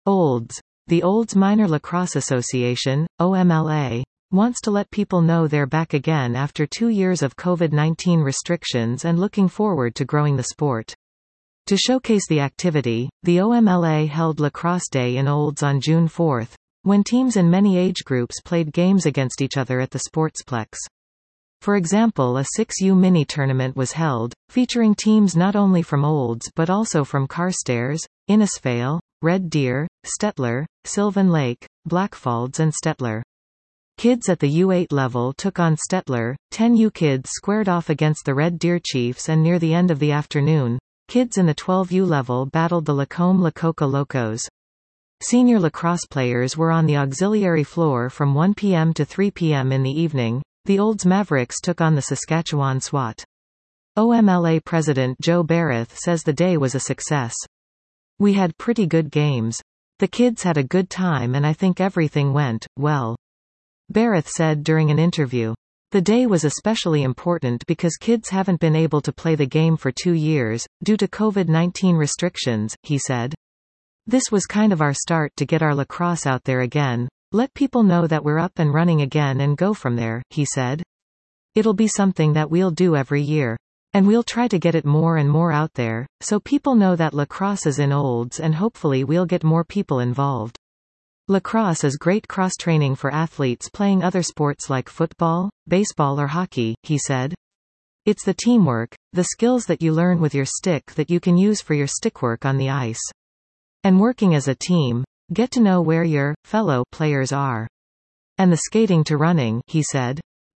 Olds. The Olds Minor Lacrosse Association, OMLA, wants to let people know they're back again after 2 years of COVID-19 restrictions and looking forward to growing the sport. To showcase the activity, the OMLA held Lacrosse Day in Olds on June 4, when teams in many age groups played games against each other at the Sportsplex. For example, a 6U mini tournament was held, featuring teams not only from Olds but also from Carstairs, Innisfail, Red Deer, Stettler, Sylvan Lake, Blackfalds and Stettler. Kids at the U8 level took on Stettler, 10U kids squared off against the Red Deer Chiefs, and near the end of the afternoon, kids in the 12U level battled the Lacombe Lacoca Locos. Senior lacrosse players were on the auxiliary floor from 1 p.m. to 3 p.m. in the evening. The Olds Mavericks took on the Saskatchewan SWAT. OMLA President Joe Barrett says the day was a success. We had pretty good games. The kids had a good time and I think everything went well. Barrett said during an interview. The day was especially important because kids haven't been able to play the game for 2 years, due to COVID-19 restrictions, he said. This was kind of our start to get our lacrosse out there again. Let people know that we're up and running again and go from there, he said. It'll be something that we'll do every year. And we'll try to get it more and more out there, so people know that lacrosse is in Olds, and hopefully we'll get more people involved. Lacrosse is great cross-training for athletes playing other sports like football, baseball or hockey, he said. It's the teamwork, the skills that you learn with your stick that you can use for your stickwork on the ice. And working as a team, get to know where your fellow players are. And the skating to running, he said.